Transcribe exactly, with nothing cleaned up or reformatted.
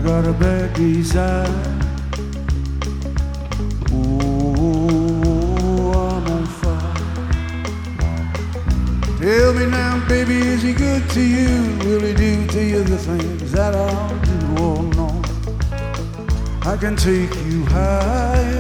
got a bad desire. Oh, I'm on fire. Tell me now, baby, is he good to you? Will he do to you the things that I'll do? Oh no, I can take you higher.